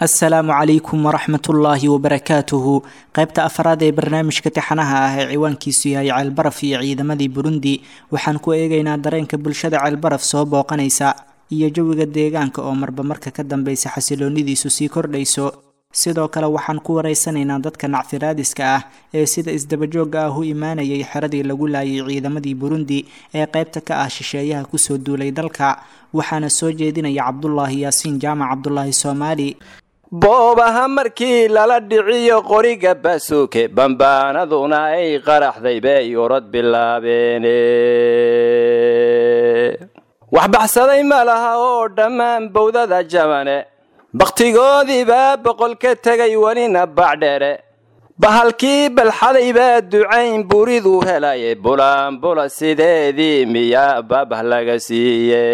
asalaamu calaykum waraxmatullaahi wabarakaatuhu qaybta afraad ee barnaamijka tixanaha ah ee ciwaankiisu yahay ceelbaraf iyo ciidamadii burundi waxaan ku eegaynaa dareenka bulshada ceelbaraf soo booqanaysa iyo jawiga deegaanka oo marba marka ka dambeysa xasiloonidiisu sii kordhayso sidoo kale waxaan ku wareysanaynaa dadka nacfiraadiska ah ee sida isdabajooga ah u imaanayay xeradii lagu laayay ciidamadii burundi ee qaybta ka ah shisheeyaha kusoo duulay dalka waxaana soo jeedinaya cabdulaahi yaasiin jaamac cabdulaahi soomaali boobaha markii lala dhiciyo qoriga baasuuke bambaanaduna ay qaraxday bay orod bilaabeene wax baxsaday ma laha oo dhammaan bowdada jabane bakhtigoodii baa boqol ka tegay welina bacdhere bahalkii balxaday baa ducayn buriduu helaye bulaanbula sideedii miyaa babah laga siiye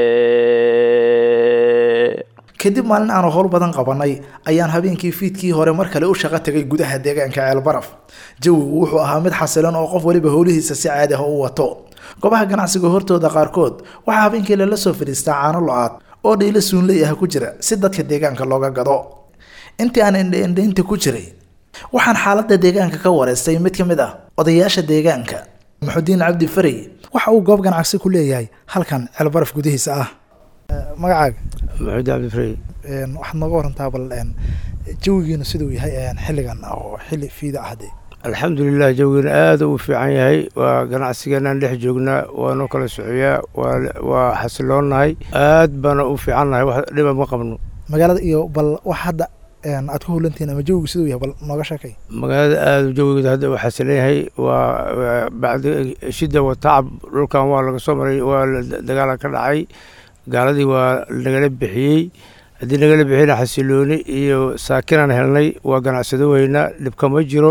kadib maalin aanu howl badan qabanay ayaan habeenkii fiidkii hore mar kale u shaqo tagay gudaha deegaanka ceelbaraf jawigu wuxuu ahaa mid xasilan oo qof waliba howlihiisa si caadi ah u wato goobaha ganacsiga hortooda qaarkood waxaa habeenkii lala soo fadhiistaa caano lo-aad oo dhiilo suunley ah ku jira si dadka deegaanka looga gado intii aan indhaindhaynta ku jiray waxaan xaalada deegaanka ka wareystay mid ka mid ah odayaasha deegaanka maxudiin cabdi farey waxa uu goob ganacsi ku leeyahay halkan ceelbaraf gudihiisa ah magacaaga maxudiin cabdi farey waxaad nooga warantaa bal jawigiina siduu yahay xilligan oo xilli fiida ah dee alxamdulilah jawigiina aada u fiican yahay waa ganacsigeenaan dhex joognaa waanoo kala socoyaa waa xasiloonnahay aad baana u fiicannahay wax dhiba ma qabno magaalada iyo bal wax hadda aad ku hulantihiin ama jawigu siduu yahay bal nooga sheekay magaalada aada jawigeeda hadda u xasilan yahay waa bacdi shida wa tacab dhulkan waa laga soo maray waa dagaala ka dhacay gaaladii waa nagala bixiyey haddii nagala bixiyna xasilooni iyo saakinaan helnay waa ganacsado weynaa dhibka ma jiro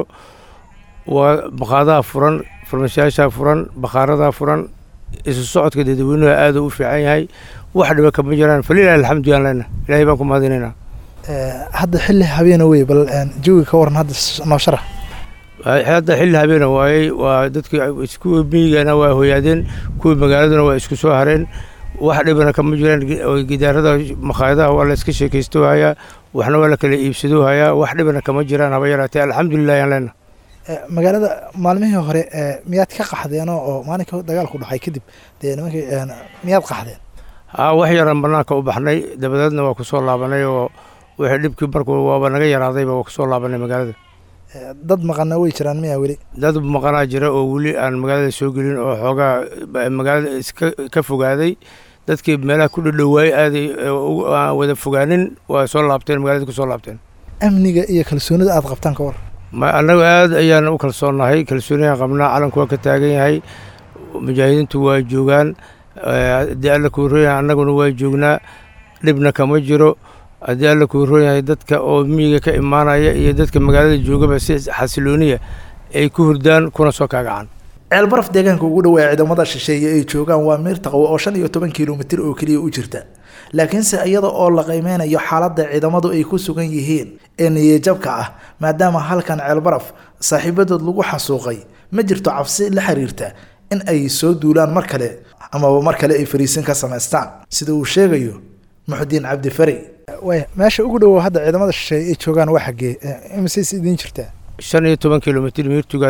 waa baqaadaha furan farmashayaashaa furan bakhaaradaa furan isu socodka dadweynuhu aada u fiican yahay wax dhiba kama jiraan falilah alxamdu yaan lena ilaahay baan ku mahadinaynaa hadda xilli habeena wey bal jawiga ka waran hadda noo sharax hadda xilli habeena waayey waa dadkii kuwii miyigana waa hoyaadeen kuwii magaaladuna waa isku soo hareen wax dhibana kama jiraan gidaarada makhaayadaha waa la iska sheekaysto hayaa waxna waa la kala iibsado hayaa wax dhibana kama jiraan haba yaraatee alxamdulilah yaan lena magaalada maalmihii hore miyaad ka qaxdeen oo maalinka dagaalku dhacay kadib dee nimankii miyaad qaxdeen wax yaraan banaanka u baxnay dabadeedna waa kusoo laabanay oo wixii dhibkii markuu waaba naga yaraadayba waa kusoo laabanay magaalada dad maqana way jiraan miyaa weli dad maqanaa jira oo weli aan magaalada soo gelin oo xoogaa magaalada iska fogaaday dadkii meelaha ku dhadhowaay aaday aan wada fogaanin waa soo laabteen magaalada kusoo laabteen amniga iyo kalsoonida aad qabtaan ka war annagu aad ayaan u kalsoonnahay kalsooniyaan qabnaa calanku waa ka taagan yahay mujaahidiintu waa joogaan haddii alla kuu roon yahay annaguna waa joognaa dhibna kama jiro haddii alla kuu roon yahay dadka oo miyiga ka imaanaya iyo dadka magaalada joogaba si xasilooniya ay ku hurdaan kuna soo kaagacaan ceelbaraf deegaanka ugu dhawaa ciidamada shisheeye ay joogaan waa miir taqwo oo 15 kilomitir oo keliya u jirta laakiinse iyada oo la qiimeynayo xaaladda ciidamadu ay ku sugan yihiin ee niyadjabka ah maadaama halkan ceelbaraf saaxiibadood lagu xasuuqay ma jirto cabsi la xiriirta in ay soo duulaan mar kale ama mar kale ay fariisin ka sameystaan sida uu sheegayo maxudiin cabdi farey meesha ugu dhaw hadda ciidamada shisheeye ay joogaan waa xagee imisiis idin jirtaa 15 kilomitir miirtuga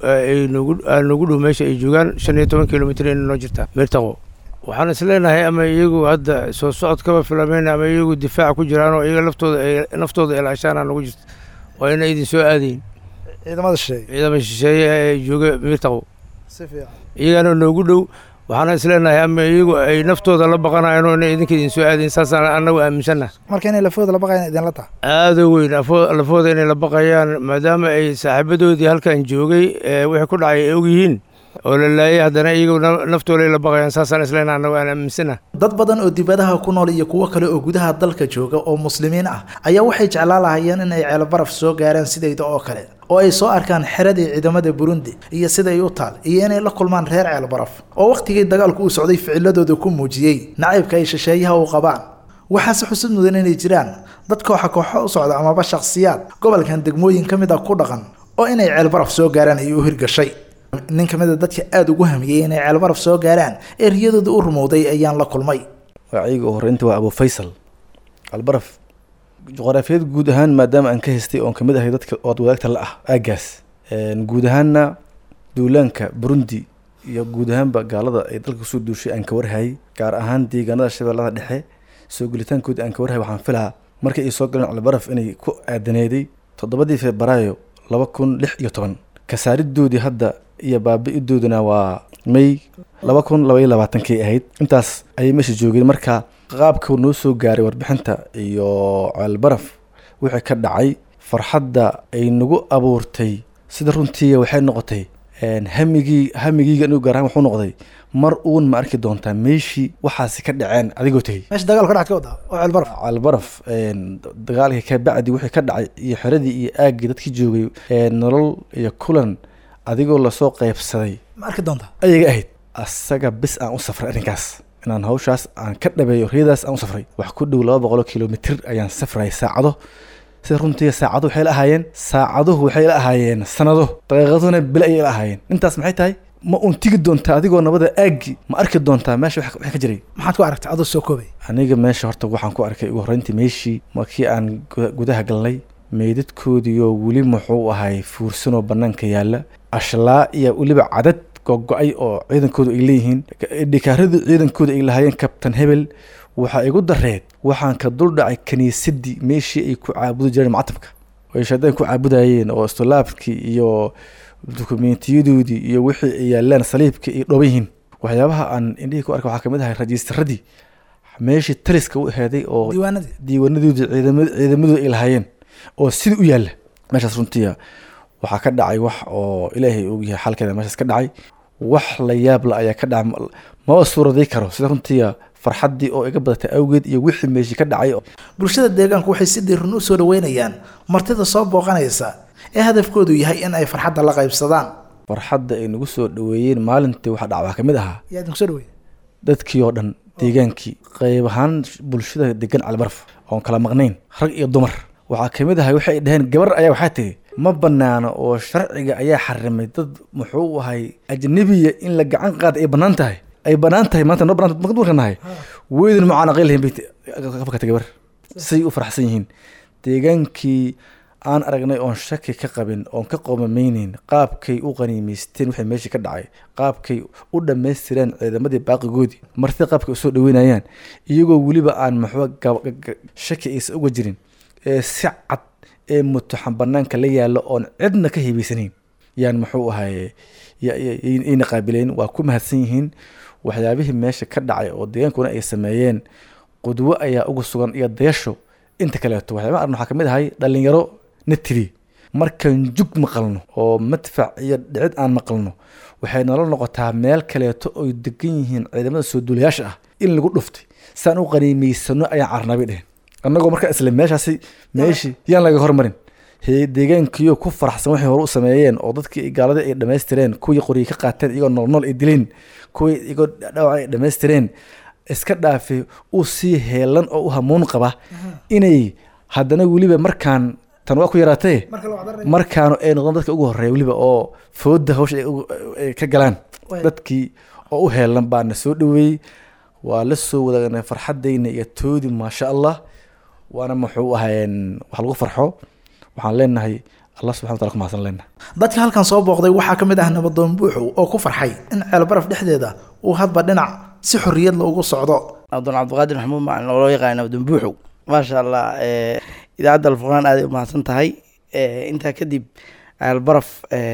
noogu dhow meesha ay joogaan 15 kilomitir ay noo jirtaa miirtaqo waxaan isleenahay ama iyagu hadda soo socodkaba filameyn ama iyagu difaaca ku jiraan oo iyaga naftooda ilaashaan aan ugu jirto waa inay idin soo aadayn ciidamada shisheeye ee jooga miirtaqo si fiican iyagana noogu dhow waxaan isleenahay ama iyagu ay naftooda la baqanayaan oo inay idinka idin soo aadayn saasaan annagu aaminsannaha marka inay lafooda la baqayaan idinla taha aada weyn lafooda inay la baqayaan maadaama ay saaxiibadoodii halkan joogay wixii ku dhacay ay og yihiin oo la laayay haddana iyagu naftooda la baqayaan saasaan isleenahay annagu aan aaminsanaha dad badan oo dibadaha ku nool iyo kuwo kale oo gudaha dalka jooga oo muslimiin ah ayaa waxay jeclaan lahayeen in ay ceelbaraf soo gaaraan sidayda oo kale oo ay soo arkaan xeradii ciidamada Burundi iyo sida ay u taal iyo inay la kulmaan reer ceelbaraf oo waqtigii dagaalku uu socday ficiladooda ku muujiyay naciibka ay shisheeyaha u qabaan waxaase xusud mudan inay jiraan dad kooxo u socda ama shakhsiyaad gobolkan degmooyin kamid ah ku dhaqan oo inay ceelbaraf soo gaaraan ay u hirgashay nin kamid ah dadka aad ugu hamiyay inay ceelbaraf soo gaaraan eriyadooda u rumowday ayaan la kulmay waciiga horeynta waa Abu Faysal ceelbaraf juqraafiyad guud ahaan maadaama aan ka haystay oon kamid ahay dadka ood wadaagta la ah aagaas guud ahaanna duulaanka Burundi iyo guud ahaanba gaalada ay dalka soo duushay aan ka warhayay gaar ahaan deegaanada shabeellada dhexe soo gelitaankooda aan ka warhayay waxaan filahaa markii ay soo galeen Albaraf inay ku aadaneeday 7 Febraayo 2016 kasaaridoodii hadda iyo baabi'idooduna waa May 2022 ahayd intaas ay meesha joogeen marka qaabka noo soo gaaray warbixinta iyo Albaraf wixii ka dhacay farxadda ay nagu abuurtay sida runtii waxay noqotay hamigiiga inuu gaar ahaan wuxuu noqday mar uun ma arki doontaa meeshii waxaasi ka dhaceen adigoo tagay meesha dagaal ka dhacay ka wada oo Albaraf dagaalkii ka bacdi wixii ka dhacay iyo xiradii iyo aagii dadkii joogay nolol iyo kulan adigoo la soo qaybsaday ma arki doontaa ayaga ahayd asaga bis aan u safray arrinkaas inaan hawshaas aan ka dhabeeyo riyadaas aan u safray wax ku dhow 200 kilomitir ayaan safray saacado sida runtii saacado waxay la ahaayeen saacaduhu waxay la ahaayeen sanado daqiiqaduna bil ay la ahaayeen intaas maxay tahay ma uun tigi doontaa adigoo nabada aagi ma arki doontaa meesha wax ka jiray maxaad ku aragtay adoo soo koobay aniga meesha horta waxaan ku arkay ugu horreyntii meeshii markii aan gudaha galnay meydadkoodii oo weli muxuu ahay fuursanoo bannaanka yaalla ashlaa iyo weliba cadad go'go'ay oo ciidankoodu ay leeyihiin dhikaaradii ciidankooda ay lahaayeen kabtan hebel waxa igu dareed waxaan ka dul dhacay kaniisadii meeshii ay ku caabudi jireen macatabka oo shaydaan ku caabudayeen oo istolaabkii iyo dukumeentiyadoodii iyo wixii ay yaalaan saliibka iyo dhoobyihiin waxyaabaha aan indhihii ku arkay waxaa kamid ahay rajistaradii meeshii taliska u aheeday oo diiwaanadoodii ciidamadooda ay lahaayeen oo sidii u yaalla meeshaas runtii waxaa ka dhacay wax oo ilaahay og yahay xalkeeda meeshaas ka dhacay wax la yaab la ayaa ka dhacay ma suuraday karo sida runtii farxadii oo iga badatay awgeed iyo wixii meeshii ka dhacay bulshada deegaanku waxay si diiran u soo dhaweynayaan martida soo booqanaysa ee hadafkoodu yahay in ay farxadda la qaybsadaan farxadda ay nagu soo dhaweeyeen maalintii waxa dhacay kamid ahaa yaa idinku soo dhaweeyay dadkii oo dhan deegaankii qayb ahaan bulshada degan Albaraf oo kala maqnayn rag iyo dumar waxa kamid ahaa waxay dhaheen gabar ayaa waxa tiri ma banaano oo sharciga ayaa xarimay dad muxuu ahay ajnabiya in la gacan qaad ay banaan tahay maanta noo banaan ma duurkanahay weydin macaan aqeelhin bit ka gabar say u faraxsan yihiin deegaankii aan aragnay oon shaki ka qabin oon ka qoomameynin qaabkay u qaniimeysteen wixii meeshii ka dhacay qaabkay u dhammaystireen ciidamadii baaqigoodii martii qaabkay u soo dhaweynayaan iyagoo weliba aan maxwa shaki aysan uga jirin si cad ee mutaxan banaanka la yaalo oon cidna ka hiibaysanayn yaan muxuu ahaye ayna qaabileen waa ku mahadsan yihiin waxyaabihii meesha ka dhacay oo deegaankuna ay sameeyeen qudwo ayaa ugu sugan iyo dayasho inta kaleeto waxyaabaha arrin waxaa kamid ahay dhalinyaro natiri markaan jug maqalno oo madfac iyo dhicid aan maqalno waxay nolol noqotaa meel kaleeto oy degan yihiin ciidamada soo duulayaasha ah in lagu dhuftay saan u qaniimeysano ayaan carnabay dhehen annagoo markaa isla meeshii yaan laga hormarin deegaankiyo ku faraxsan waxay hore u sameeyeen oo dadkii gaaladii ay dhammaystireen kuwii qoryi ka qaateen iyagoo nool ay dileen kuwii iyagoo dhaawac ay dhammaystireen iska dhaafay u sii heelan oo u hamuun qaba inay haddana weliba markaan tan waa ku yaraatee markaanu ay noqdaan dadka ugu horeeya weliba oo fooda hawsha ay ka galaan dadkii oo u heelan baana soo dhaweeyey waa la soo wadaagnay farxadayna iyo toodi maasha allah waana muxuu ahayn wax lagu farxo waxaan leenahay Allah subhanahu wa ta'ala kuma san leenahay dadka halkan soo booqday waxaa kamid ah nabadoon buuxu oo ku farxay in Albaraf dhexdeeda uu hadba dhinac si xorriyad loogu socdo Abdul Abdulqaadir Maxamuud macna loo yaqaan nabadoon buuxu ma sha Allah idaacada Al-Furqaan aad u mahadsan tahay inta kadib Albaraf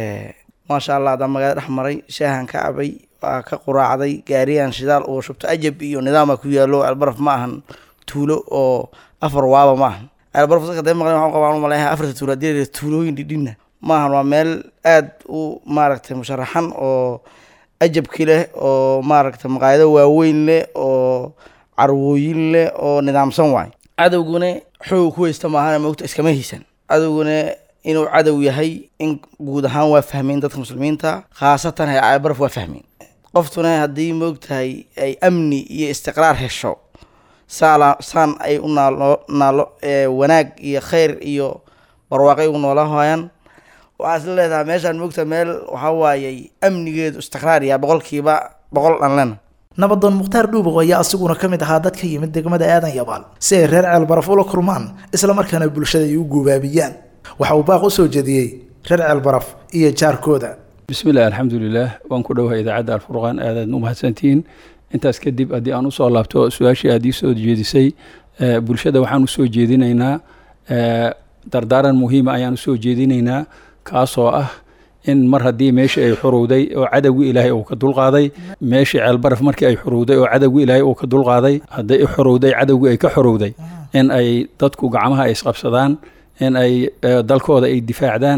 ma sha Allah da magaalada dhexmaray shaahan ka cabay waa ka quraacday gaariyaan shidaal oo shubto ajab iyo nidaam ku yaalo Albaraf ma ahan tuulo oo afar waaba ma ahan Albaraf dadka day maqlaan waxaan qabaan malaha afarta tuuladii tuulooyin dhidhina ma ahan waa meel aad u maaragtay musharaxan oo ajabki leh oo maaragtay maqaayado waaweyn leh oo carwooyin leh oo nidaamsan waay cadowguna xoog ku haysta maahan moogta iskama hiisan cadowguna inuu cadow yahay in guud ahaan waa fahmeen dadka muslimiinta khaasatan ay Albaraf waa fahmeen qoftuna haddii moogtahay ay amni iyo istiqraar hesho saan ay u naalo wanaag iyo khayr iyo barwaaqo ugu noolaahayaan waxaa isla leedahay meeshaan moogta meel waxaa waayay amnigeedu istiqraar ya 100% aan lena nabadoon mukhtaar dhuubow ayaa asiguna ka mid ahaa dad ka yimid degmada aadan yabaal si ay reer ceelbaraf ula kulmaan isla markaana bulshada ay u guubaabiyaan waxa uu baaq u soo jeediyey reer ceelbaraf iyo jaarkooda bismillaah alxamdulilaah waan ku dhowahay idaacadda alfurqaan aadaad u mahadsantihiin intaas kadib haddii aan usoo laabto su-aashii aad ii soo jeedisay bulshada waxaan usoo jeedinaynaa dardaaran muhiima ayaan usoo jeedinaynaa kaasoo ah in mar haddii meeshii ay xurowday oo cadowgii ilaahay uu ka dulqaaday meeshii ceelbaraf markii ay xurowday oo cadowgii ilaahay uu ka dulqaaday hadday xurowday cadowgii ay ka xurowday in ay dadku gacmaha ay isqabsadaan in ay dalkooda ay difaacdaan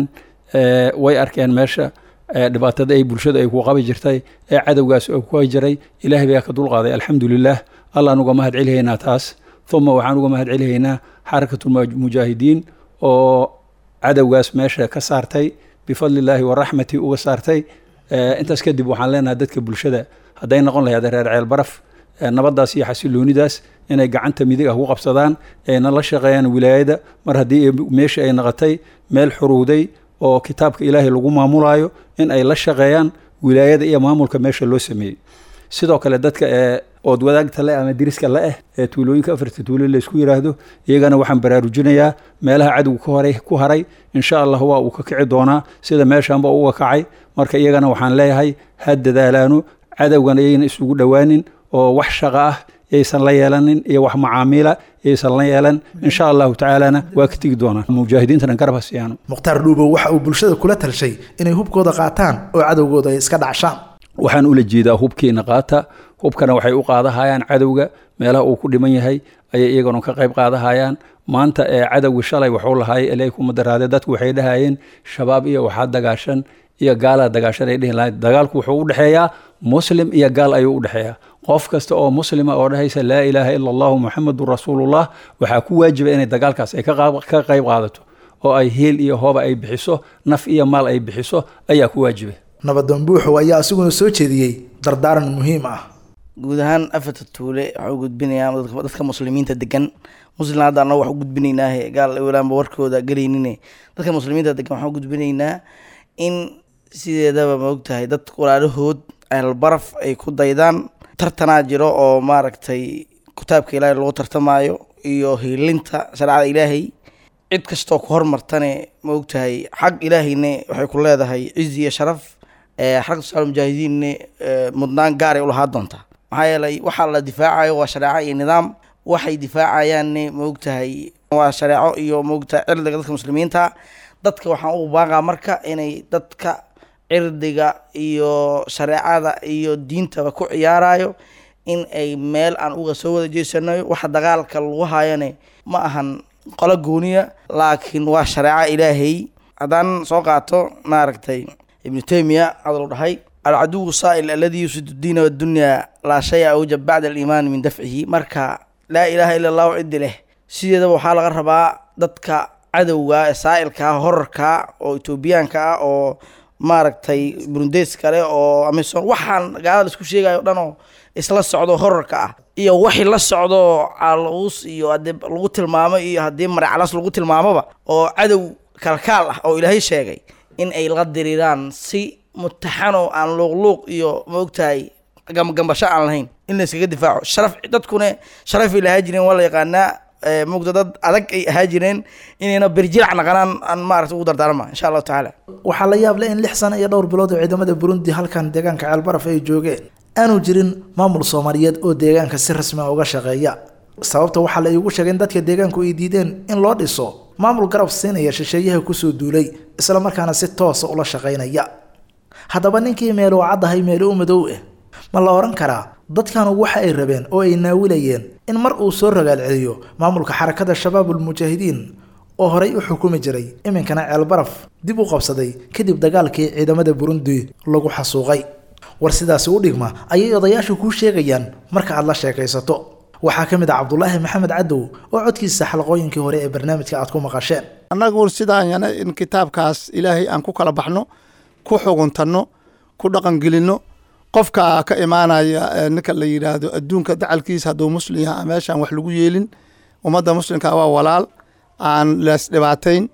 way arkeen meesha dhibaatada ay bulshada ay ku qabi jirtay ee cadowgaas oo ku jiray ilaahay baa ka dulqaaday alxamdulilaah allah uga mahad celihaynaa taas uma waxaan uga mahad celihaynaa xarakatul mujaahidiin oo cadowgaas meesha ka saartay bifadli illaahi waraxmati uga saartay intaas kadib waxaan leenahay dadka bulshada hadday noqon lahayd reer ceelbaraf nabadaas iyo xasiloonidaas inay gacanta midig ah ku qabsadaan ayna la shaqeeyaan wilaayada mar haddii meesha ay noqotay meel xurowday oo kitaabka ilaahay lagu maamulaayo in ay la shaqeeyaan wilaayada iyo maamulka meesha loo sameeyey sidoo kale dadka ood wadaagta le ama diriska le ee tuulooyinka afarta tuulo laysku yiraahdo iyagana waxaan baraarujinayaa meelaha cadowga ku haray insha allah waa uu ka kici doonaa sida meeshaanba uga kacay marka iyagana waxaan leeyahay ha dadaalaano cadowgan ayayna isugu dhowaanin oo wax shaqo ah yaysan la yeelanin iyo wax macaamiila yaysan la yeelan insha allahu tacaalana waa ka tegi doonaan mujaahidiintana garab ha siiyaan mukhtaar dhuubow waxa uu bulshada kula talshay inay hubkooda qaataan oo cadowgooda ay iska dhacshaan waxaan ula jeedaa hubkiina qaata hubkana waxay u qaadahayaan cadowga meelaha uu ku dhiman yahay ayay iyaguna ka qayb qaadahayaan maanta cadowga shalay waxuu lahaay ilaahay kuma daraade dadku waxay dhahayeen shabaab iyo waxaa dagaashan iyo gaalaa dagaashan ay dhihi lahayd dagaalku wuxuu u dhexeeyaa muslim iyo gaal ayuu u dhexeeyaa qof kasta oo muslima oo dhahaysa laa ilaaha ila allahu muxamadun rasuulullah waxaa ku waajiba inay dagaalkaas ay ka qayb qaadato oo ay heel iyo hooba ay bixiso naf iyo maal ay bixiso ayaa ku waajiba nabadoon buuxow ayaa asiguna soo jeediyey dardaaran muhiim ah guud ahaan afarta tuule waxaa u gudbinayaa dadka muslimiinta degan muslim hadda annaga wax u gudbinaynaahe gaal walaanba warkooda gelaynine dadka muslimiinta degan waxaan u gudbinaynaa in sideedaba ma ogtahay dad walaalahood ceelbaraf ay ku daydaan tartanaa jiro oo maaragtay kitaabka ilaahay lagu tartamaayo iyo hiilinta shareecada ilaahay cid kastoo ku hormartane ma ogtahay xag ilaahayne waxay ku leedahay cizi iyo sharaf xarakatul mujaahidiinne mudnaan gaaray u lahaa doontaa maxaa yeelay waxaa la difaacayo waa shareeco iyo nidaam waxay difaacayaanne ma ogtahay waa shareeco iyo ma ogtahay cirdiga dadka muslimiinta dadka waxaan ugu baaqaa marka inay dadka cirdiga iyo shareecada iyo diintaba ku ciyaarayo in ay meel aan uga soo wada jeesanayo waxa dagaalka lagu hayane ma ahan qolo gooniya laakiin waa shareeco ilaahay haddaan soo qaato maaragtay ibnu taymiya hadal u dhahay alcaduwu saa'il alladii yusidu diina waddunyaa laa shaya awjab bacda aliimaani min dafcihi marka laa ilaaha ila allahu ciddi leh sideedaba waxaa laga rabaa dadka cadowga ee saa'ilka horarka oo etoobiyaanka ah oo maaragtay burundeys kale oo amison waxaan gaalada isku sheegayo o dhan oo isla socdo horarka ah iyo waxii la socdo caluus iyo haddii lagu tilmaamo iyo haddii marcalas lagu tilmaamoba oo cadow kalkaal ah oo ilaahay sheegay in ay la diriiraan si mutaxano aan luuqluuq iyo ma ogtahay gambasho aan lahayn in la iskaga difaaco sharaf dadkuna sharafay lahaa jireen waa la yaqaanaa mugda dad adag ay ahaa jireen inayna berjirac naqanaan aan maaragta ugu dardaarma insha allahu tacaala waxaa la yaab leh in 6 sano iyo dhowr bilood oo ciidamada Burundi halkan deegaanka ceelbaraf ay joogeen aanu jirin maamul Soomaaliyeed oo deegaanka si rasmi ah uga shaqeeya sababta waxaa la igu sheegay in dadka deegaanku ay diideen in loo dhiso maamul garab siinaya shisheeyaha ku soo duulay isla markaana si toos ah ula shaqeynaya haddaba ninkii meel oo cadahay meel u madow ah ma la oran karaa dadkan waxa ay rabeen oo ay naawilayeen in mar uu soo ragaal celiyo maamulka xarakada shabaabul mujaahidiin oo horay u xukumi jiray iminkana ceelbaraf dib u qabsaday kadib dagaalkii ciidamada Burundi lagu xasuuqay war sidaas u dhigma ayay odayaashu ku sheegayaan marka aad la sheekaysato waxaa kamid ah Cabdullaahi Maxamed Cadow oo codkiisa xalqooyinkii hore ee barnaamijka aad ku maqasheen annagu sidaan yana in kitaabkaas ilaahay aan ku kala baxno ku xuguntano ku dhaqan gelino qofka ka imaanaya ninka la yiraahdo adduunka dacalkiisa haduu muslim yahay meeshan wax lagu yeelin umada muslimka waa walaal aan laas dhibaateyn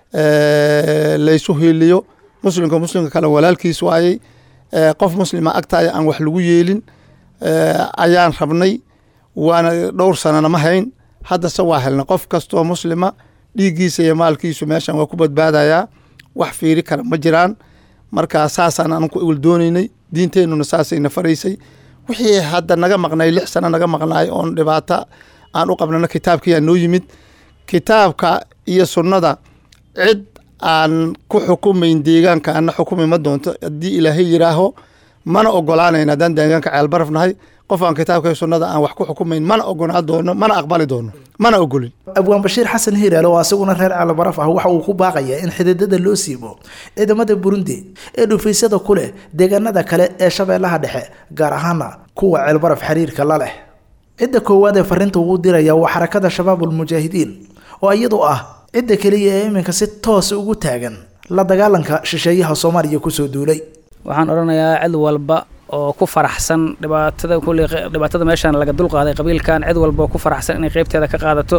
laysu hiiliyo muslimka kale walaalkiis waayay qof muslima agtaaya aan wax lagu yeelin ayaan rabnay waana dhowr sanana ma hayn haddase waa helna qof kastoo muslima dhiiggiisa iyo maalkiisu meeshan waa ku badbaadayaa wax fiiri kale ma jiraan marka saasaan aan ku iwl doonaynay diinteennuna saasayna faraysay wixii hadda naga maqnay 6 sano naga maqnaay oon dhibaato aan u qabnana kitaabkiyaa noo yimid kitaabka iyo sunnada cid aan ku xukumayn deegaanka ana xukumi ma doonto haddii ilaahay yiraaho mana ogolaanayna haddaan deegaanka ceelbaraf nahay qof aan kitaabka iyo sunnada aan wax ku xukumayn mana ogolaan doono mana aqbali doono mana ogolin abwaan bashiir xasan hiiraale oo asaguna reer ceelbaraf ah waxa uu ku baaqayaa in xididada loo siibo ciidamada Burundi ee dhufaysada ku leh deegaanada kale ee shabeellaha dhexe gaar ahaana kuwa ceelbaraf xiriirka la leh cidda koowaad ee fariinta uu diraya waa xarakada shabaabul mujaahidiin oo iyadu ah cidda kaliya ee iminka si toos ugu taagan la dagaalanka shisheeyaha Soomaaliya ku soo duulay waxaan oranayaa cid walba oo ku faraxsan dhibaatada meeshan laga dul qaaday qabiilkan cid walba oo ku faraxsan inay qaybteeda ka qaadato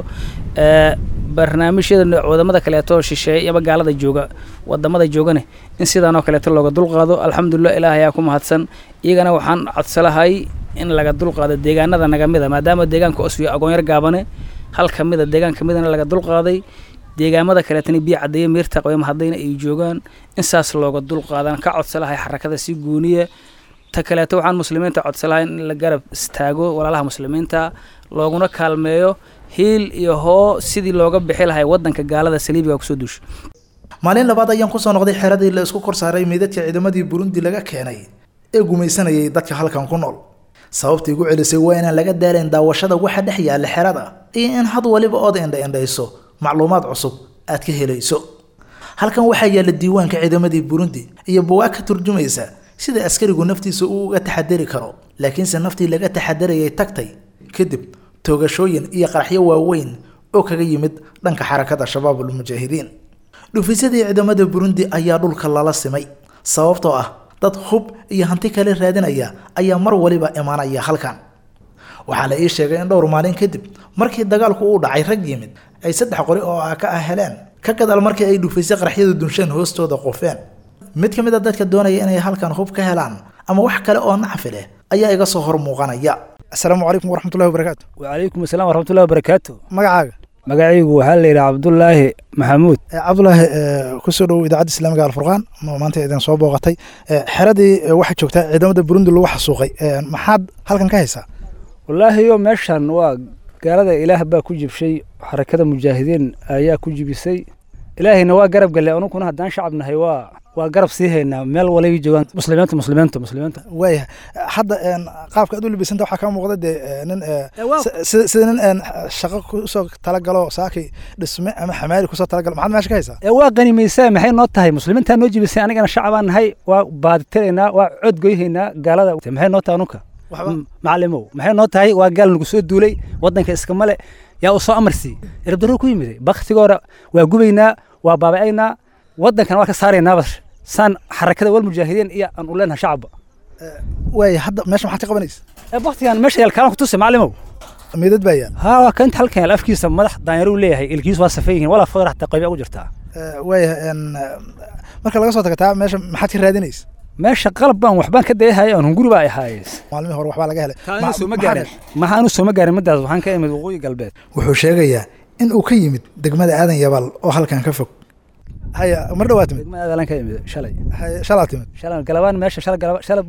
barnaamijyada wadamada kale oo shisheeye iyo magaalada jooga wadamada joogane in sidaan oo kale looga dul qaado alxamdulillah ilaahay ayaa ku mahadsan iyagana waxaan codsalahay in laga dul qaado deegaanada nagamida maadaama deegaanka Oswiya agoon yar gaabane hal kamida deegaanka midana laga dul qaaday deegaamada kale tan biyo cadeey meerta qoyma hadayna ay joogaan in saas looga dul qaadan ka codsalahay xarakada si gooniye ta kale waxaan muslimiinta codsalahay in la garab istaago walaalaha muslimiinta looguna kaalmeeyo hiil iyo hoo sidii looga bixi lahay wadanka gaalada saliibiga ku soo duushay maalin labaad ayaan ku soo noqday xeradii la isku korsaaray meedadka ciidamadii Burundi laga keenay ee gumaysanayay dadka halkan ku nool sababtii ugu celisay waa in laga daaleen daawashada waxa dhex yaala xerada iyo in had waliba oo indhayso macluumaad cusub aad ka helayso halkan waxa yaala diiwaanka ciidamadii Burundi iyo buugaag ka turjumaysa sida askarigu naftiisa uu uga taxadari karo laakiin se naftii laga taxadarayay tagtay kadib toogashooyin iyo qaraxyo waaweyn oo kaga yimid dhanka xarakada shabaabul mujaahidiin dhufaysadii ciidamada Burundi ayaa dhulka lala simay sababtoo ah dad hub iyo hanti kale raadinaya ayaa mar waliba imaanaya halkan waxaa la ii sheegay in dhowr maalin kadib markii dagaalku uu dhacay rag yimid ay 3 qori oo ka heleen ka gadaal markii ay dhufaysay qaraxyada dunshan hoostooda qofeen mid kamid ah dadka doonaya inay halkan hub ka helaan ama wax kale oo nacfi leh ayaa iga soo hor muuqanaya assalaamu calaykum waraxmatullaahi wabarakaatu wa calaykum assalaam waraxmatullaahi wabarakaatu magacaaga magacaygu waxaa la yiraahdaa Cabdullaahi Maxamuud Cabdullaahi ku soo dhaw idaacada Islaamiga Al-Furqaan maanta idin soo booqatay xeradii waxa joogta ciidamada Burundi lagu xasuuqay maxaad halkan ka haysaa wallaahi yo meeshan waa gaalada ilaah baa ku jibshay xarakada mujaahidiin ayaa ku jibisay ilaahina waa garab galay anuguna haddaan shacabnahay waa garab sii haynaa meel waliba joogaan muslimiinta waaya hadda qaabka aad u libisanta waxaa ka muuqda dee nin sida nin shaqo kusoo talagalo saakay dhisme ama xamaali kusoo talagalo maxaad meesha ka haysaa waa qanimaysaa maxay noo tahay muslimiintaa noo jibisay anigana shacabaan nahay waa baaditiraynaa waa codgoyhaynaa gaalada maxay noo tahay anunka macallimow maxay noo tahay waa gaal nagu soo duulay wadanka iska male yaa u soo amarsi irbdaro ku yimid baktigoora waa gubaynaa waa baabacaynaa wadankan waa ka saaraynaa bas san xarakada wal mujaahidiin iyo aan u leenahay shacabba way hadda meesha maxaad ka qabanaysaa baktigan meesha yal kala ku tusay macallimow meedad baya waa kan halkan afkiisa madax daanyaro leeyahay ilkiis waa safayeen wala fadar hatta qayb ugu jirtaa way marka laga soo tagataa meesha maxaad ka raadinaysaa meesha qalab baan waxbaan ka dayahay aan guri baa ahaayis maalmihi hore waxbaa laga helay maxaanu soo ma gaarin midaas waxaan ka imid waqooyi galbeed wuxuu sheegayaa in uu ka yimid degmada aadan yabal oo halkan ka fog haya mar dhawaad degmada aadan ka yimid shalay shalay timid shalay galabaan meesha shalay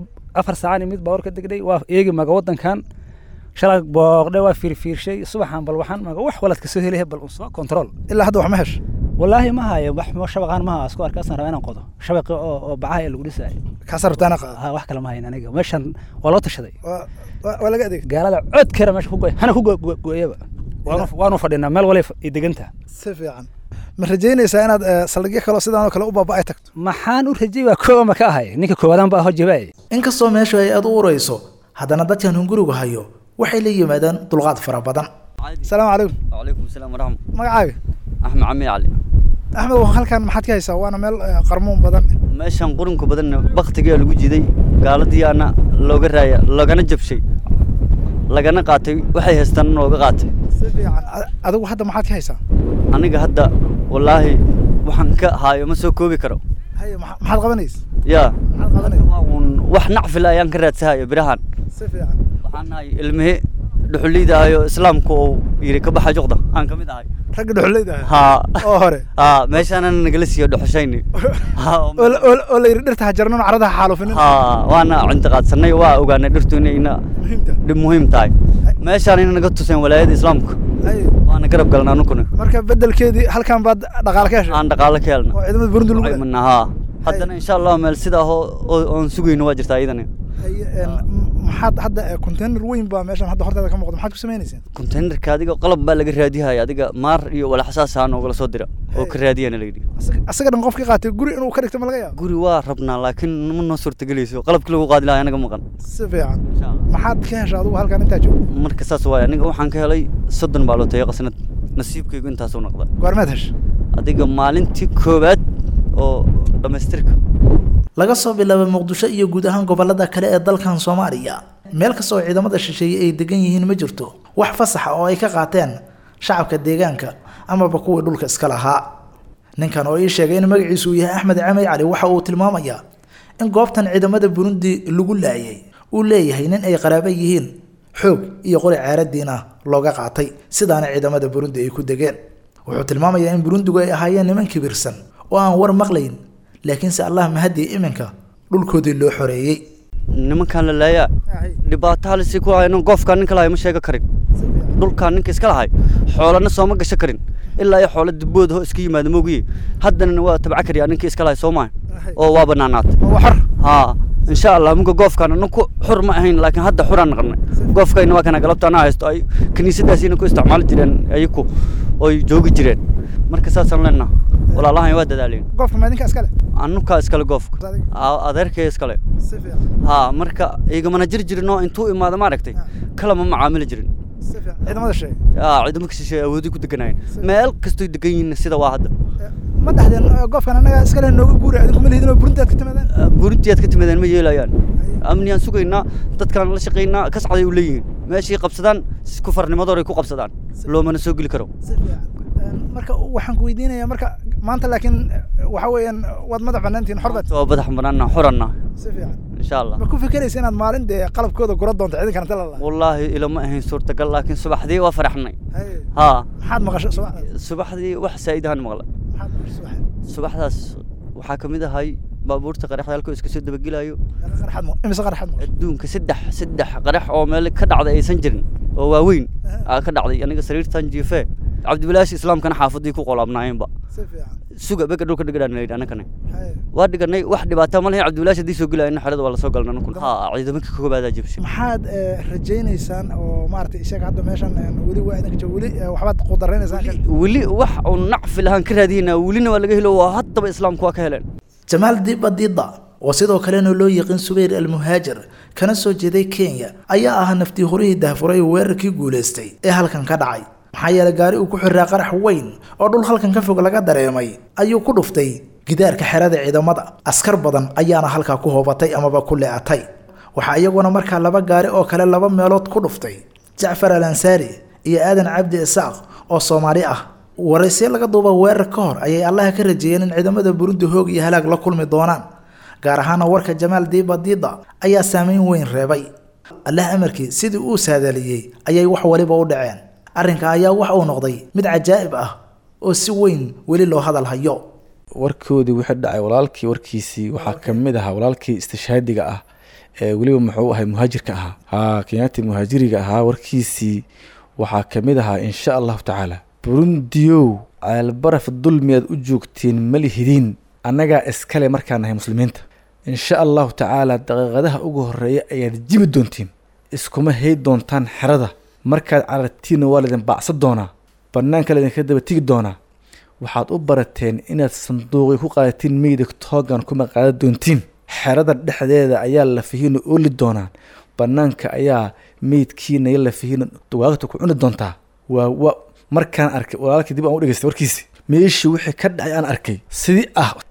4 saacan imid baa warka degday waa eegi maga wadankan shalay booqday waa fiirshay subaxan bal waxaan maga wax walad ka soo helay bal soo control ilaa hadda wax ma hesh والله ما هي ما شبقان ما اسكو اركاسن ربنا قودو شبق او بعاه لو دhisay ka sartana ha wax kale ma hayn aniga meeshan waa loo tashaday waa laga adeeg gaalada cod kara meesha ku gooy hana ku gooyaba waanu fadhinaa meel wali ideganta si fiican ma rajaynaysaa inaad saldhigyo kale sidaan oo kale u baaba'ay tagto maxaan u rajayay kooba ma ka ahay ninka koobadan baa hojibay inkastoo meesha ay aad u urayso haddana dadkan hungurigu hayo waxay la yimaadaan dulqaad fara badan السلام عليكم وعليكم السلام ورحمة magacaaga أحمد عمي علي أحمد halkan maxaad ka haysaa waana meel qarmoon badan meeshan qurunka badan waqtiga lagu jiiday gaaladiyaana looga raaya lagana jabshay lagana qaatay waxay haystaan looga qaatay si fiican adigu hadda maxaad ka haysaa aniga hadda wallaahi waxaan ka haayo ma soo koobi karo haye maxaad qabanaysaa yaa wax nacfil ayaan ka raadsahayo birahan si fiican waxaan nahay ilmihi dhuxuleyda ayo islaamku uu yiri ka baxa juqda aan kamid ahay rag dhuxuleyda ha oo hore meeshaan nagala siiyo dhuxushayni oo la yiri dhirta hajarnaan carada xaalufin waana cunta qaadsanay waa ogaanay dhirtu inayna muhiim tahay meeshaan in naga tuseen walaayada islaamku waana garab galnaa anuguna marka bedelkeedii halkan baad dhaqaale ka heshay aan dhaqaale ka helno oo ciidamada Burundi lagu aymanna haddana insha Allah meel sida oo sugayno waa jirtaa iyadana maxaad hadda container weyn baa meeshan hadda hortaada ka muuqda maxaad ku sameynaysaa containerka adiga qalab baa laga raadiyay adiga maar iyo wala xasaasaan oo la soo dira oo ka raadiyana la yiri asaga dhan qofkii qaatay guri inuu ka dhigto ma laga yaabo guri waa rabnaa laakiin ma noo suurtagelayso qalabkii lagu qaadi lahaa anaga maqan si fiican maxaad ka heshaa adigu halkan inta joog marka saas waa aniga waxaan ka helay 30 baalootay qasnad nasiibkaygu intaas uu noqday goormaad hesh adiga maalintii koobaad oo dhameystirka laga soo bilaabo Muqdisho iyo guud ahaan gobolada kale ee dalkan Soomaaliya meel kasta oo ciidamada shisheeye ay degan yihiin ma jirto wax fasax oo ay ka qaateen shacabka deegaanka ama kuwa dhulka iska lahaa ninkan oo ii sheegay in magaciisu yahay Axmed Camay Cali waxa uu tilmaamayaa in goobtan ciidamada Burundi lagu laayay uu leeyahay nin ay qaraabo yihiin xoog iyo qori caaradiina looga qaatay sidaana ciidamada Burundi ay ku degeen wuxuu tilmaamayaa in Burundigu ay ahaayeen niman kibirsan oo aan war maqlayn laakiin se Allah ma hadii iminka dhulkoodii loo xoreeyay nimankan la laaya dhibaato halis ku hayno qofka ninka la ma sheega karin dhulka ninka iska lahay xoolana soo ma gasho karin ilaa ay xoolo dibooda ho iska yimaado moogiye haddana waa tabca kariya ninka iska lahay Soomaaliya oo waa banaanaad waa xor إن شاء الله ممكن قف كان نكو حر ما هين لكن هذا حر نقرنا قف كان ما كان قلبت أنا عايز أي كنيسة داسين كو استعمال جيران أيكو أي جوج جيران مركز أصلا لنا ولا الله يودد عليه قف ما دينك أسكاله أنو كأسكاله قف أدرك أسكاله مركز يجي من جرنا أنتو ما هذا ما ركتي كلام ما عامل جرين عيد ما الشيء عيد ما كشيء ودي كنت جناين مال كستو دقين سيدا واحد ما تحدين قف كان أنا أسكاله إنه بقول عندكم اللي هنا برنتات كتمدان برنتات كتمدان ما يلايان أمني أن سوقينا تذكر الله شقينا كسعة يولين ماشي قبصدان كفر نمضر يكو قبصدان لو ما نسوق الكرو marka waxaan ku weydiinayaa marka maanta laakiin waxa weeyaan wad madax banaantiin xorba soo madax banaana xorana si fiican insha Allah ma ku fikraysaa inaad maalin de qalabkooda gura doonto ciidanka inta la wallahi ila ma ahayn suurtagal laakiin subaxdii waa faraxnay maxaad maqashay subaxdii wax saa'idahan maqla subaxdaas waxa kamid ahay baabuurta qaraxda halka iska soo dabagelayo qaraxad adduunka saddex qarax oo meel ka dhacday aysan jirin oo waaweyn ka dhacday aniga sariirtan jiifee cabdibulaash islaamkana xaafadii ku qolaabnaayeenba suga bega dhulka dhigadaan leeyahay anakana waa dhiganay wax dhibaato ma lahayn cabdibulaash hadii soo gelaayna xarada waa la soo galnaa kun ciidamanka ka koobaada jibshay maxaad rajaynaysaan oo maartay isaga hadda meeshan wali waa idinka wali waxbaad qodaraynaysan wali wax oo nacfi lahaan ka raadiyna walina waa laga helo waa haddaba islaamku waa ka heleen jamaal dibadida oo sidoo kalena loo yaqaan Subayr al-Muhaajir kana soo jeeday Kenya ayaa ah naftii horay daafuray weerarkii guuleystay ee halkan ka dhacay maxaa yeelay gaari uu ku xiraa qarax weyn oo dhul halkan ka fog laga dareemay ayuu ku dhuftay gidaarka xerada ciidamada askar badan ayaana halka ku hoobatay amaba ku leeatay waxa iyaguna markaa laba gaari oo kale laba meelood ku dhuftay Jaafar al-Ansari iyo Aadan Cabdi Isaaq oo Soomaali ah waraysi laga duuba weerar ka hor ayay Allah ka rajeeyeen in ciidamada Burundi hoog iyo halaag la kulmi doonaan gaar ahaan warka Jamaal Dibadida ayaa saameyn weyn reebay Allah amarkii sidii uu saadaliyay ayay wax waliba u dhaceen arrinka ayaa wax uu noqday mid cajaa'ib ah oo si weyn wali loo hadal hayo warkoodii wixii dhacay walaalkii warkiisii waxa kamid ah walaalkii istishhaadiga ah ee waliba muxuu ahay muhaajirka ah Kenyaati muhaajiriga ah warkiisii waxa kamid ah insha Allah ta'ala Burundiyo albaraf dulmiyaad u joogtiin malihidin annaga iskale markaan nahay muslimiinta insha Allah ta'ala daqiiqadaha ugu horeeya ayaad jibi doontiin iskuma hay doontaan xerada markaad carartiin waalidin baacsan doona banaanka la idinka daba tigi doona waxaad u barateen inaad sanduuqi ku qaadatiin meedag toogan kuma qaada doontiin xerada dhexdeeda ayaa la fihiin ooli doonaan banaanka ayaa meedkiina la fihiin dugaagta ku cuni doontaa waa markaan arkay walaalkii dib aan u dhageystay warkiisi meeshii wixii ka dhacay aan arkay sidii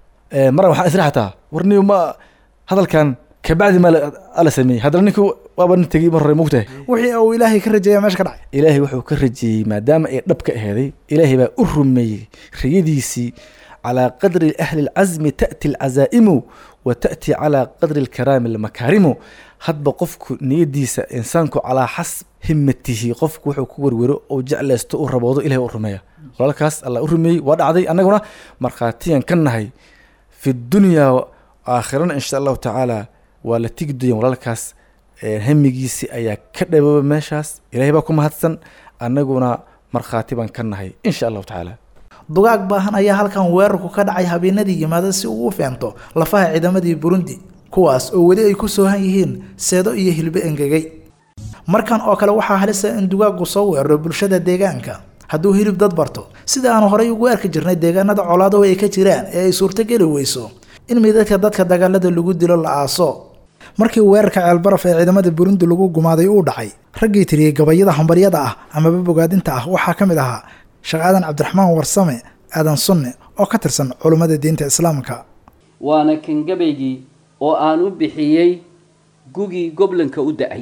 mar waxaan israaxtaa warniyo ma hadalkan kabacdi ma ala sameeyay hadal ninku waaba nintagii mar hore mugtahay wixii uu ilaahay ka rajeeyay meesha ka dhacay ilaahay wuxuu ka rajeeyay maadaama ay dhabka aheeday ilaahay baa u rumeeyay riyadiisii calaa qadri ahli lcasmi ta'ti alcazaa'imu wa ta'ti calaa qadri alkaraami almakaarimu hadba qofku niyadiisa insaanku calaa xasb himmatihi qofku wuxuu ku werwero oo jeclaysto u raboodo ilahay u rumeeya walaalkaas allah u rumeeyey waa dhacday annaguna markhaatiyan ka nahay fi dunyaa aakhirana insha allahu tacaala waa la tigi doyan walaalkaas hamigiisi ayaa ka dhabooba meeshaas ilahay baa ku mahadsan annaguna markhaati baan ka nahay insha allahu tacaala dugaag baahan ayaa halkan weerarku ka dhacay habeenadii yimaada si uu u feento lafaha ciidamadii Burundi kuwaas oo weli ay ku soohan yihiin seedo iyo hilbe engegay markan oo kale waxaa halisa in dugaagu soo weeraro bulshada deegaanka hadduu hilib dad barto sida aan horey ugu arki jirnay deegaanada colaado ay ka jiraan ee ay suurtageli weyso in midadka dadka dagaalada lagu dilo la aaso markii weerarka ceelbaraf ee ciidamada Burundi lagu gumaaday uu dhacay raggii tiriyay gabayada hambaryada ah ama bogaadinta ah waxaa ka mid ahaa Sheekh Aadan Cabdiraxmaan Warsame Aadan Sunne oo ka tirsan culimada diinta Islaamka waana kan gabaygii oo aan u bixiyay gugii goblanka u dacay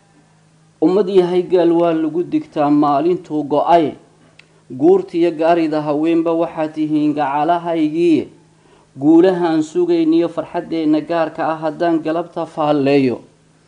ummad yahay gaal waa lagu digtaa maalintuu go'ay guurtiya gaarida haweenba waxaa tihiin gacalahaygii guulahaan sugayniyo farxaddeena gaarka ah haddaan galabta faalleeyo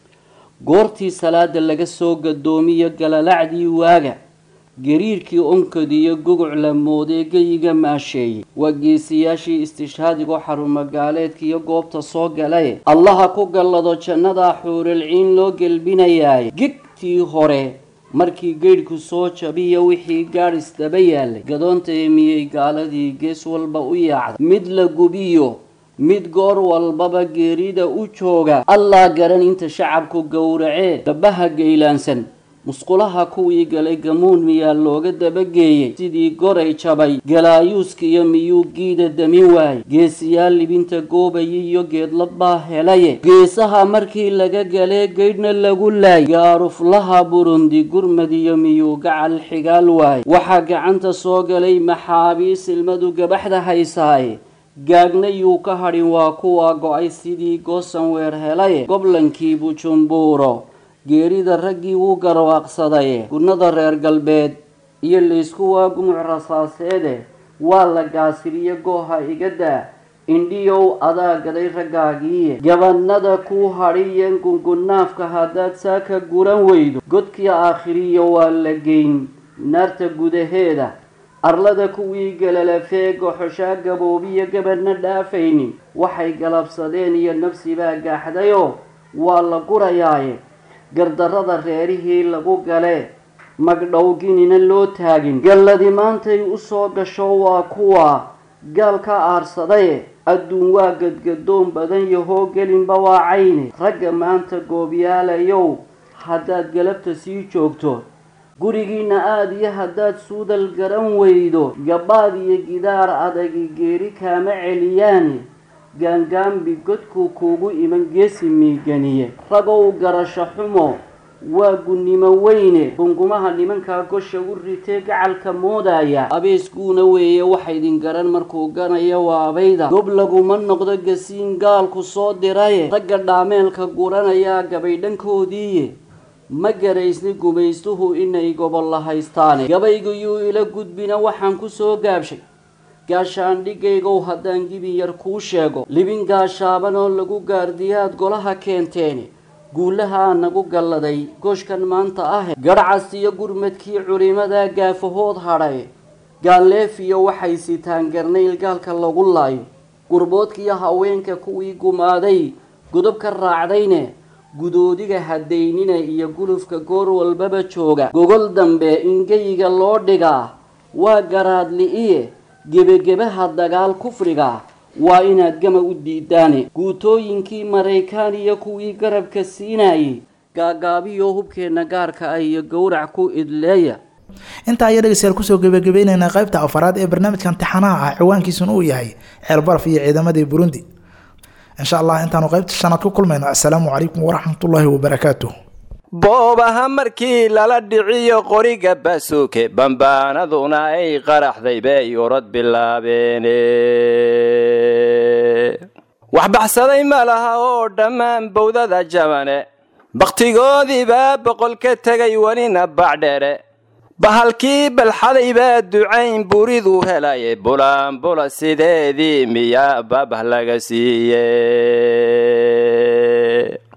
goortii salaada laga soo gadoomiyo galalacdii waaga gariirkii onkadiyo guguc la moodee geyiga maasheeyey waa geesiyaashii istishhaadigoo xarumagaaleedkiiyo goobta soo galay allaha ku gallado jannadaa xuuralciin loo gelbinayaay gigtii hore markii geydhku soo jabiya wixii gaadhis daba yaalay gadoonta eemiyey gaaladii gees walba u yaacda mid la gubiyo mid goor walbaba geerida u jooga allaa garan inta shacabku gowracee dabaha geylaansan musqulaha kuwii galay gamuun miyaa looga dabageeyey sidii goray jabay galaayuuskiyo miyuu giida damin waayey geesiyaal libinta goobayi iyo geedlabaa helaye geesaha markii laga galee geydhna lagu laayay gaaruflaha Burundi gurmadiyo miyuu gacal xigaal waayey waxaa gacanta soo galay maxaabiis ilmadu gabaxda haysaaye gaagna yuu ka hadhin waa kuwa go'ay sidii goosan weer helaye goblankii Bujumburo geerida raggii wuu garwaaqsaday gurnada reer galbeed iyo leysku waa gumuc rasaaseede waa la gaasiriye gooha igada indhiyow adaa gaday raggaagii gabanada ku hadhiyeen gungunaafka haddaad saaka guran weydo godkii aakhiriyo waa la geyn naarta gudaheeda arlada kuwii galalafee goxoshaa gaboobiyo gabanna dhaafaynin waxay galabsadeen iyo nafsibaa gaaxdayoo waa la gurayaaye gardarrada reerihii lagu gale magdhowginina loo taagin galladii maantay u soo gasho waa kuwa gaal ka aarsadaye adduun waa gadgadoon badan yahoo gelinba waa cayne ragga maanta goobyaalayow haddaad galabta sii joogto gurigiina aad iyo haddaad suudal garan weydo gabaad iyo gidaar adagi geeri kaama celiyaane gaangaambi godkuu kuugu iman geesi miiganiye ragow garasho xumo waa gunnimo weyne bungumaha nimankaa gosha u ritee gacalka moodaya abeeskuuna weeye waxaydin garan markuu ganaya waa abayda gob laguma noqdo gasiin gaalku soo diraye ragga dhaameelka guranayaa gabaydhankoodiiye ma garaysni gumaystuhu inay gobolla haystaane gabaygayuu ila gudbina waxaan ku soo gaabshay gaashaandhigaygow haddaan gibi yar kuu sheego libin gaashaaban oo lagu gaardiyaad golaha keenteene guulahaa nagu galladay gooshkan maanta ahe garhcas iyo gurmadkii culimadaa gaafahood hadhay gaalleef iyo waxay sitaan garnayl gaalka lagu laayo gurboodkiiyo haweenka kuwii gumaaday godob ka raacdayne gudoodiga hadaynina iyo gulufka goor walbaba jooga gogol dambe in geyiga loo dhigaa waa garaadli'iye gebagebaha dagaal kufriga waa inaad gama u diidaane guutooyinkii Mareykaan iyo kuwii garabka siinayay gaagaabiyo hubkeena gaarka ah iyo gowrac ku idleeya inta ay dhageystayaal ku soo gabagabeynayna qaybta afraad ee barnaamijkan taxanaha ah ciwaankiisuna uu yahay ceelbaraf iyo ciidamadii Burundi insha Allah intaanu qaybta shanaad ku kulmayno assalaamu calaykum waraxmatullaahi wabarakaatuh boobaha markii lala dhiciyo qoriga basuuke bambaanaduna ay qaraxday bay orod bilaabeene wax baxsaday ma laha oo dhammaan bowdada jabane bakhtigoodiibaa boqol ka tegay welina bacdheere bahalkii balxaday baa ducayn buriduu helaye bulanbula sideedii miyaa babah laga siiye